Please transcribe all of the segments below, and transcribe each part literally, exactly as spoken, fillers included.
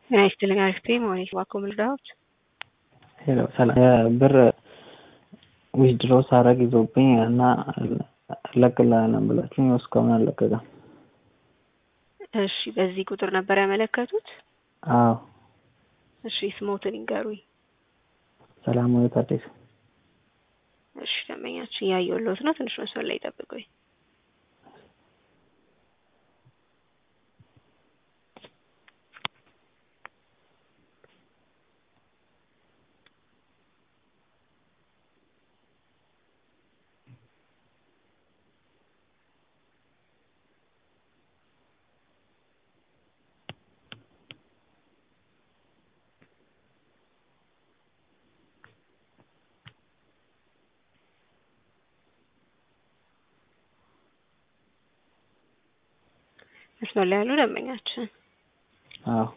አይስትልኝ አሪፍ ማለት ዋኮም ልዳውት ሄሎ ሰላም ብር ዊዝድሮ ሳረግ ይዞብኝ እና ለቅላና ብላችሁኝ እስካሁን አልለቀቀም። እሺ በዚህ ቁጥር ነበር ያመለከቱት? አዎ። እሺ ስሞትን ይንገሩኝ። ሰላም ወይ ታዲስ? እሺ ደመኛችን ያየሁልዎት ነው። ትንሽ መስመር ላይ ጠብቁኝ። መስመር ላይ ያሉ ደመኛችን። አዎ።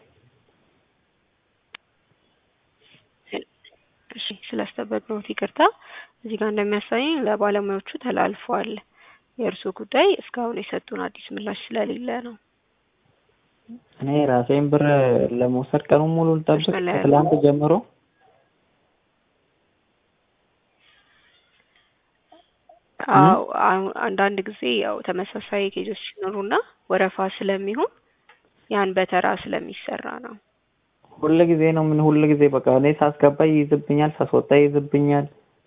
እሺ ስላስጠበቅነው ይቅርታ። እዚህ ጋር እንደሚያሳየኝ ለባለሙያዎቹ ተላልፏል። የእርሱ ጉዳይ እስካሁን የሰጡን አዲስ ምላሽ ስለሌለ ነው። እኔ ራሴን ብር ለመውሰድ ቀኑን ሙሉ ልጠብቅ ከትላንት ጀምሮ አዎ አንዳንድ ጊዜ ያው ተመሳሳይ ኬዞች ሲኖሩና ወረፋ ስለሚሆን ያን በተራ ስለሚሰራ ነው። ሁሉ ጊዜ ነው ምን ሁሉ ጊዜ በቃ እኔ ሳስገባ ይይዝብኛል፣ ሳስወጣ ይይዝብኛል።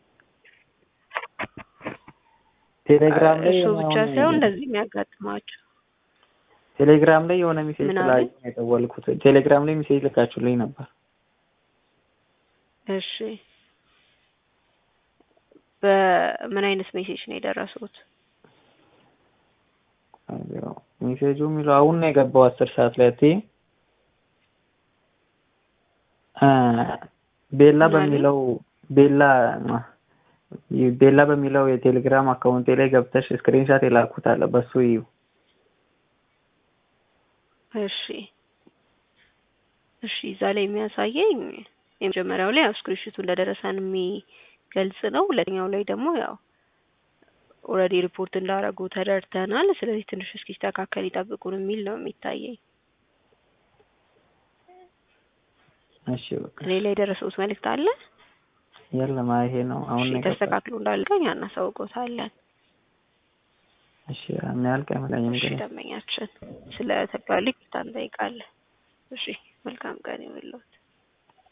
ቴሌግራም ላይ እሱ ብቻ ሳይሆን እንደዚህ የሚያጋጥማቸው ቴሌግራም ላይ የሆነ ሜሴጅ ላይ የደወልኩት ቴሌግራም ላይ ሜሴጅ ልካችሁልኝ ነበር። እሺ በምን አይነት ሜሴጅ ነው የደረሱት? አዎ ሜሴጁ የሚለው አሁን ነው የገባው አስር ሰዓት ላይ አትይ አ ቤላ በሚለው ቤላ ቤላ በሚለው የቴሌግራም አካውንቴ ላይ ገብተሽ ስክሪንሻት የላኩት አለ በሱ እዩ። እሺ እሺ እዛ ላይ የሚያሳየኝ የመጀመሪያው ላይ ስክሪንሾቱ እንደደረሰን የሚገልጽ ነው። ሁለተኛው ላይ ደግሞ ያው ኦልሬዲ ሪፖርት እንዳደረጉ ተደርተናል፣ ስለዚህ ትንሽ እስኪስተካከል ይጠብቁን የሚል ነው የሚታየኝ። እሺ በቃ ሌላ የደረሰውት መልእክት አለ? የለም ይሄ ነው አሁን ነው ተስተካክሎ እንዳልከኝ እናሳውቀውታለን። እሺ ምን ያልከ ማለት እሺ ደመኛችን ስለ ተቀበልክ ታንጠይቃለህ። እሺ መልካም ቀን ይሁንልዎት።